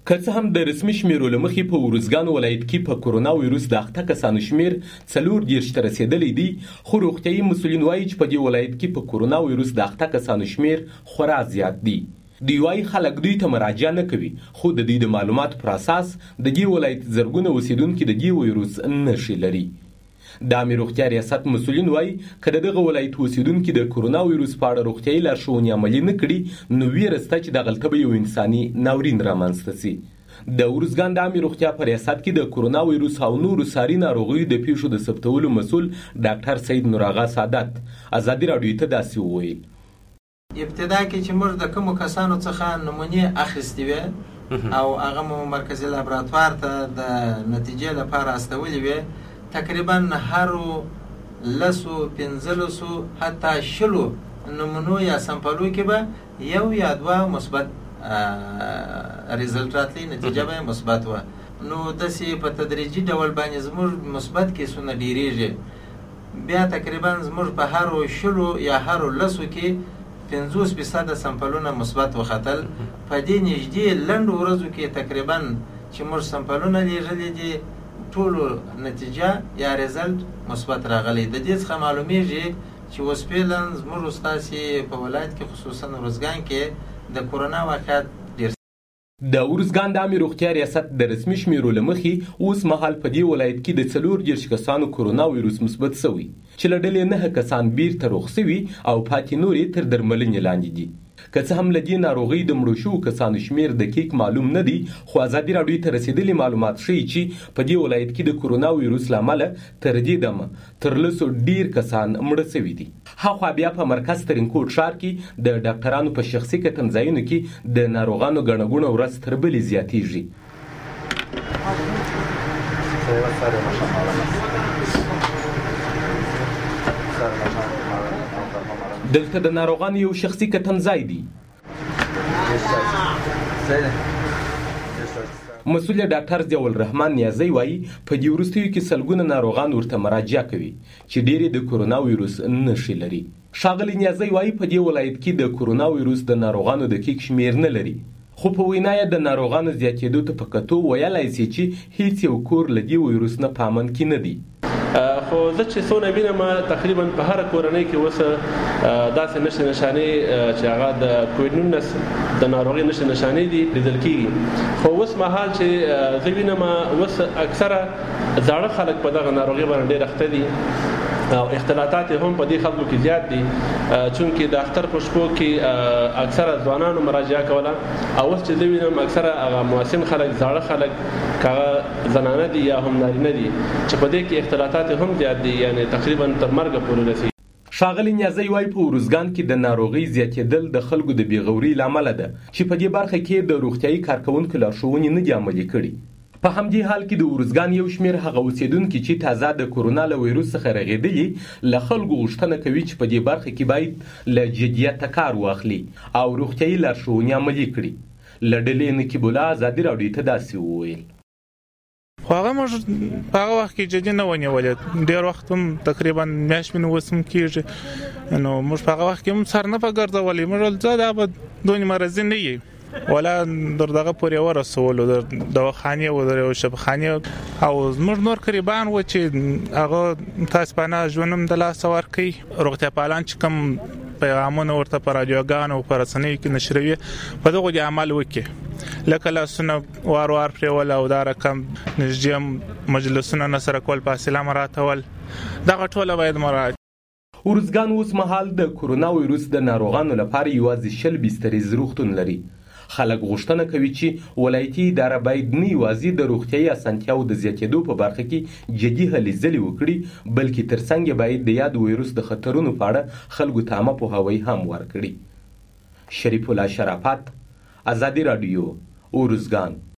که څه هم د رسمي شمیرو له مخې په ارزګان ولایت کې په کرونا وایروس د اخته کسانو شمیر 40 ته رسیدلی دی، خو روغتیایي مسؤلین وایي چې په دې ولایت کې په کرونا وایروس د اخته کسانو شمیر خورا زیات دی. دوی وایي خلک دوی ته مراجعه نه کوي، خو د دوی د معلوماتو پر اساس د دې ولایت زرګونه اوسیدونکي د دې وایروس نښې لري. د عامې روغتیا ریاست مسؤلین وایي که د دغه ولایت اوسیدونکي د کرونا وایروس په اړه روغتیایي لارښوونې عملي نه کړي، نو ویره شته چې دغلته به یو انساني ناورین رامنځته سي. د ارزګان د عامې روغتیا په ریاست کې د کرونا وایروس او نورو ساري ناروغیو د پیښو د ثبتولو مسؤل ډاکټر سید نوراغا سعادت ازادي راډیو ته داسې وویل: ابتدا کې چې موږ د کومو کسانو څخه نمونې اخیستې وې او هغه مو مرکزي لابراتوار ته د نتیجې لپاره استولې وې، تقریبا هرو 15 حتی 20 نمونو یا سمپلو کې به یو یا دوه مثبت ریزلټ راتلی، نتیجه به مثبت وه. نو داسې په تدریجي ډول باندې زموږ مثبت کیسونه ډیریږي. بیا تقریبا زموږ په هرو 20 یا هرو 10 کې 50% سمپلونه مثبت وختل. په دې نږدې لنډ ورځو کې تقریبا چې موږ سمپلونه لیږلي دي ټولو نتیجه یا ریزلټ مثبت راغلی. د دې څخه معلومیږي چې اوس فعلا زموږ ستاسې په ولایت کې خصوصا ارزګان کې د کورونا واقعات ډېر. د ارزګان د عامې روغتیا ریاست د رسمي شمیرو له مخې اوس مهال په دې ولایت کې د 40 کسانو کورونا وایروس مثبت شوی، چې له ډلې 9 کسان بیرته روغ شوي او پاتې نور یې تر درملنې لاندې دي. که څه هم له دې ناروغۍ د مړو شوو کسانو شمیر دقیق معلوم نه دی، خو ازادي راډیو ته رسیدلي معلومات ښیي چې په دې ولایت کې د کورونا وایروس له امله تر دې دمه تر 100 ډیر کسان مړه شوي دي. هاخوا بیا په مرکز ترینکوټ ښار کې د ډاکټرانو په شخصي کتنځایونو کې د ناروغانو ګڼه ګوڼه ورځ تر بلې زیاتیږي. دلته د ناروغانو یو شخصي کتنځای دی. مسؤل ډاکټر ضیاء الرحمن نیازی وایي په دې وروستیو کې سلګونه ناروغان ورته مراجعه کوي چې ډېرې د کورونا وایروس نښې لري. ښاغلی نیازی وایي په دې ولایت کې د کورونا وایروس د ناروغانو دقیق شمیر نه لري، خو په وینا یې د ناروغانو زیاتېدو ته په کتو ویلی سي چې هیڅ یو کور له دې وایروس نه په امن کې نه دی. خو زه چې څونه وینم تقریبا په هره کورنۍ کې اوس داسې نښې نښانې چې هغه د کووډ 19 د ناروغۍ نښې نښانې دي لیدل کېږي. خو اوس مهال چې زه وینم اوس اکثره زاړه خلک په دغه ناروغۍ باندې ډېر اخته دي او اختلاطات هم په دې خلکو کې زیات دي، چونکې د اختر په شپو کې اکثره ځوانانو مراجعه کوله او اوس چې زه وینم اکثره هغه موسم خلک زاړه خلک که زنانه دي یا هم نارینه دي چې په دې کې اختلاطات هم زیات دي، یعنی تقریبا تر مرګه پورې رسي. ښاغلی نیازی وایي په ارزګان کې د ناروغۍ زیاتېدل د خلکو د بېغورۍ له امله ده چې په دې برخه کې د روغتیایي کارکوونکو لارښوونې نه دي عملي کړي. په همدې حال کې د ارزګان یو شمېر هغه اوسیدونکي چې تازه د کورونا له وایروس څخه رغېدلي له خلکو غوښتنه کوي چې په دې برخه کې باید له جدیته کار واخلي او روغتیایي لارښوونې عملي کړي. له ډلې نقیب الله ازادي راډیو ته داسې وویل: خو هغه موږ په هغه وخت کې جدي نه ونیولې، ډېر وخت هم تقریبا میاشت مې اوس هم کېږي، نو موږ په هغه وخت کې هم سر نه په ګرځولې. موږ زه دا به دونې مرضي نه یي ولا در دغه پورې ورسولو، در دواخانې و در شفاخانې او زموږ نور قریبان و چې هغه تاسپانه ژوند هم د لاسه ورکوي. روغتیا پالان چې کوم پیغامونه ورته په راډیوګانو او په رسنیو کې نشروي په دغو دې عمل وکړي، لکه لاسونه وار وار پرېول او دا رقم نږدې مجلسونه نه سره کول، فاصله مراعاتول، دغه ټوله باید مراعات. ارزګان اوس مهال د کورونا وایروس د ناروغانو لپاره یوازې 20 بسترې روغتون لري. خلک غوښتنه کوي چې ولایتي اداره باید نه یوازې د روغتیایي اسانتیاو د زیاتېدو په برخه کې جدي هلې ځلې وکړي، بلکې ترڅنګ باید د یاد وایروس د خطرونو په اړه خلکو ته عامه پوهاوی هم ورکړي. شریف الله شرافت، ازادي راډیو، ارزګان.